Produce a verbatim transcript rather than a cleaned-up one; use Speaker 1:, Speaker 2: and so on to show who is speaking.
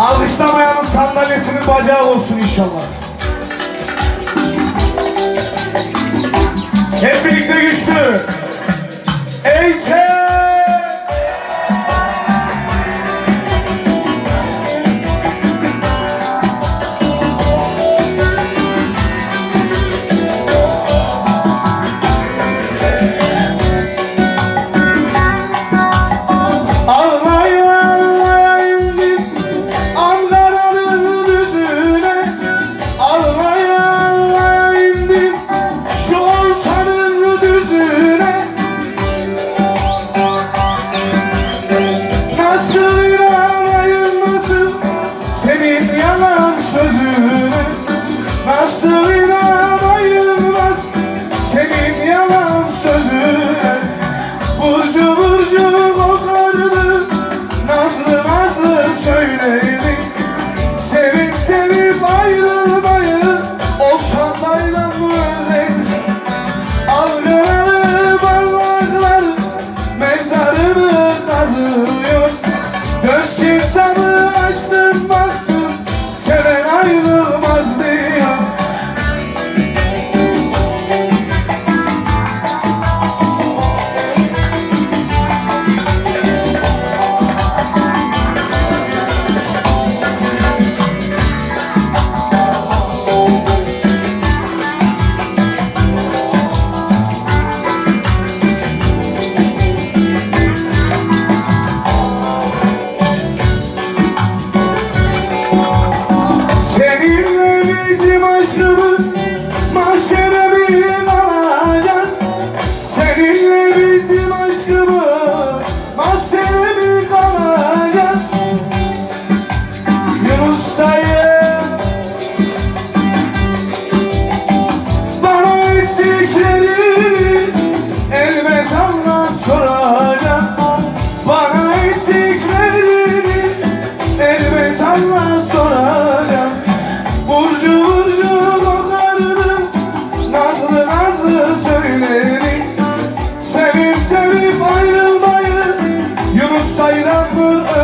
Speaker 1: Alkışlamayanın sandalyesinin bacağı olsun inşallah. Hep birlikte güçlü. Eyçe!
Speaker 2: Nasıl inanayım senin yalan sözüne? Burcu burcu kokardı, nazlı nazlı söyledi. Sevip sevip ayrılmayı olsan bayram öyleydi. Algıları parmaklar mezarını kazıyor. Dört kitabı açtım baktım, seven ayrılmaz diyor. Seninle bizim aşkımız mahşere bir kalacak. Seninle bizim aşkımız mahşere bir kalacak. Yunus dayı bana ettiklerini elbet Allah soracak. Bana ettiklerini elbet Allah soracak. Burcu burcu kokardı, nazlı nazlı söyledi. Sevip sevip ayrılmayı Yunus dayıdan mı